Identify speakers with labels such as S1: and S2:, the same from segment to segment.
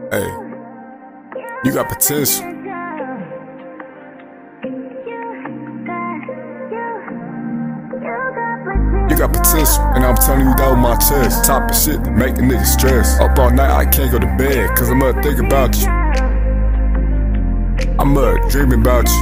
S1: Hey, you got potential. You got potential, and I'm telling you that with my chest. Top of shit to make a nigga stress. Up all night, I can't go to bed, cause I'm up thinking about you. I'm up dreaming about you.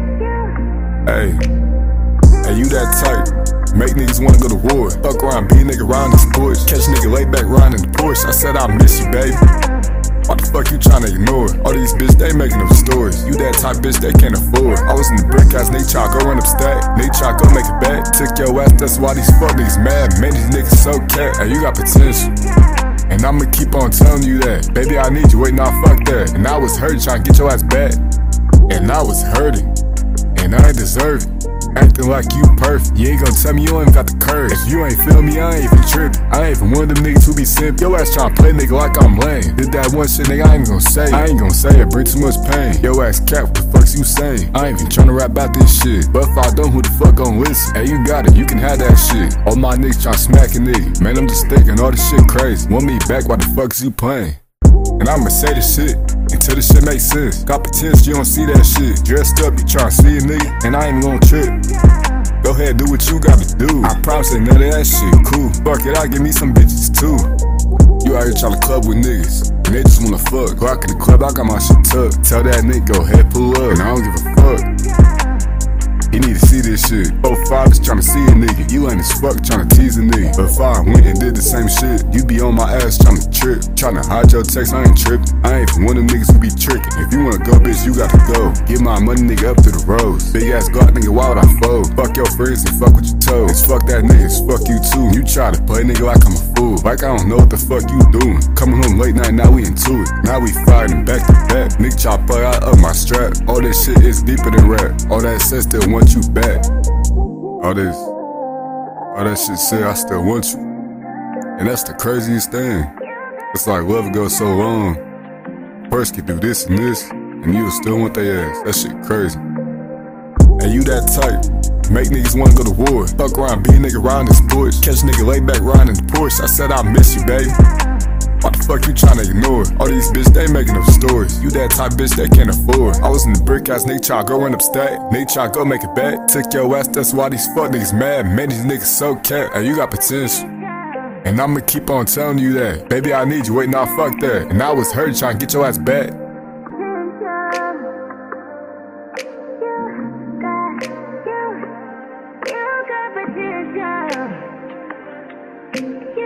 S1: Hey, you that type. Make niggas wanna go to war. Fuck around, be a nigga riding the sports. Catch a nigga lay back riding in the Porsche. I said I miss you, baby. What the fuck you tryna ignore? All these bitches, they making up stories. You that type bitch they can't afford. I was in the brick house, they try go run up stack. They try go make it back. Took your ass, that's why these fuck niggas mad. Man, these niggas so cat. Hey, you got potential. And I'ma keep on telling you that. Baby, I need you, wait, nah, fuck that. And I was hurting, trying to get your ass back. And I was hurting, and I ain't deserve it. Acting like you perfect, you ain't gonna tell me you ain't got the courage. If you ain't feel me, I ain't even trippin'. I ain't even one of them niggas who be simp. Your ass tryna play nigga like I'm lame. Did that one shit, nigga, I ain't gonna say it. I ain't gonna say it, bring too much pain. Your ass cap, what the fuck's you saying? I ain't even tryna rap about this shit. But if I don't, who the fuck gon' listen? Hey, you got it, you can have that shit. All my niggas tryna smack a nigga. Man, I'm just thinking all this shit crazy. Want me back, why the fuck is you playing? And I'ma say this shit until this shit makes sense. Got potential, you don't see that shit. Dressed up, you tryna see a nigga, and I ain't even gonna trip. Go ahead, do what you gotta do. I promise ain't none of that shit cool. Fuck it, I'll give me some bitches too. You out here tryna club with niggas, and they just wanna fuck. Go out in the club, I got my shit tucked. Tell that nigga, go ahead, pull up, and I don't give a fuck. He need to see this shit. 05 is tryna see a nigga. You ain't as fuck tryna tease a nigga. But if I went and did the same shit, you be on my ass tryna trip. Tryna hide your text, I ain't trippin'. I ain't from one of them niggas who be trickin'. If you wanna go, bitch, you gotta go. Get my money, nigga, up to the roads. Big ass Glock, nigga, why would I fold? Fuck your friends and fuck with your toes. It's fuck that nigga, it's fuck you too. You try to play nigga like I'm a fool. Like I don't know what the fuck you doing. Coming home late night, now we into it. Now we fighting back to back. Nigga try to play, I up my strap. All this shit is deeper than rap. All that said still want you back. All that shit said I still want you. And that's the craziest thing. It's like love goes so long. First can do this and this, and you'll still want their ass. That shit crazy. And you that type. Make niggas wanna go to war. Fuck around, be a nigga riding the sports. Catch a nigga lay back riding in the Porsche. I said I miss you, baby. What the fuck you tryna ignore? All these bitches, they making up stories. You that type bitch they can't afford. I was in the brick house, they try go run up stack. They try go make it back. Took your ass, that's why these fuck niggas mad. Man, these niggas so cat. Hey, you got potential. And I'ma keep on telling you that. Baby, I need you, wait, nah, fuck that. And I was hurt trying to get your ass back.
S2: You got potential.